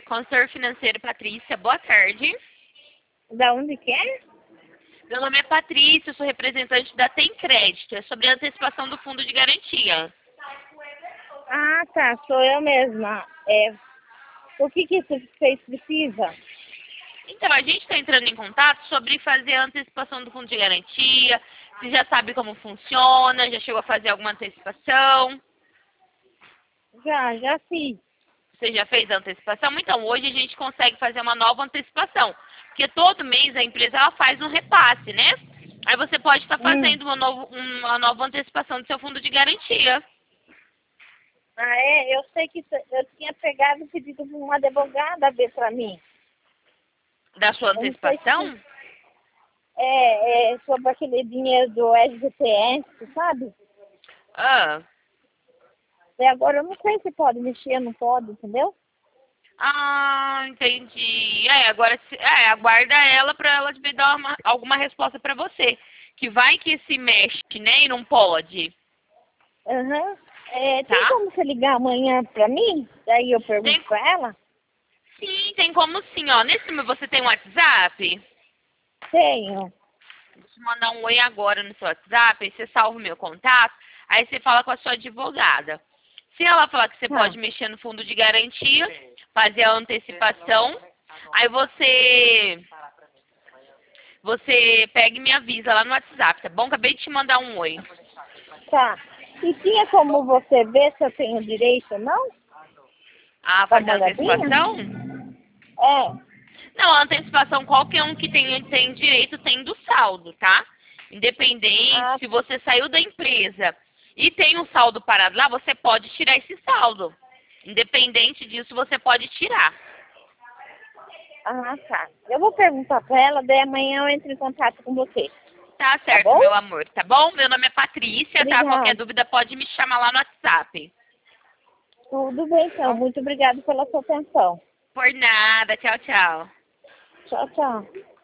Consultor financeiro Patrícia, boa tarde. Da onde que é? Meu nome é Patrícia, eu sou representante da Tem Crédito. É sobre a antecipação do fundo de garantia. Ah, tá, sou eu mesma. O que vocês precisam? Então, a gente está entrando em contato sobre fazer a antecipação do fundo de garantia. Você já sabe como funciona? Já chegou a fazer alguma antecipação? Já fiz. Você já fez a antecipação? Então, hoje a gente consegue fazer uma nova antecipação. Porque todo mês a empresa ela faz um repasse, né? Aí você pode estar fazendo uma nova antecipação do seu fundo de garantia. Ah, eu sei que eu tinha pegado e pedido para uma advogada ver para mim. Da sua Eu não sei antecipação? se sobre aquele dinheiro do SGTS, sabe? Ah. Até agora eu não sei se pode mexer, não pode, entendeu? Ah, entendi. Agora aguarda ela para ela te dar alguma resposta para você. Que vai que se mexe, né? E não pode. Aham. Tem Tá? como você ligar amanhã para mim? Daí eu pergunto Tem, para ela? sim, tem como sim, ó. Nesse número você tem um WhatsApp? Tenho. Vou te mandar um oi agora no seu WhatsApp, aí você salva o meu contato, aí você fala com a sua advogada. Se ela falar que você Tá. pode mexer no fundo de garantia, fazer a antecipação, aí você pega e me avisa lá no WhatsApp, tá bom? Acabei de te mandar um oi. Tá. E tinha como você ver se eu tenho direito ou não? Ah, Dá fazer uma a olhadinha? antecipação? É. Não, a antecipação, qualquer um que tem direito tem do saldo, tá? Independente, Ah, se você saiu da empresa e tem um saldo parado lá, você pode tirar esse saldo. Independente disso, você pode tirar. tá. Eu vou perguntar pra ela, daí amanhã eu entro em contato com você. Tá Tá certo, bom? meu amor, tá bom? Meu nome é Patrícia, tá? Qualquer Obrigada. dúvida pode me chamar lá no WhatsApp. Tudo bem, então. Bom, Muito obrigada pela sua atenção. por nada, tchau, tchau. Tchau, tchau.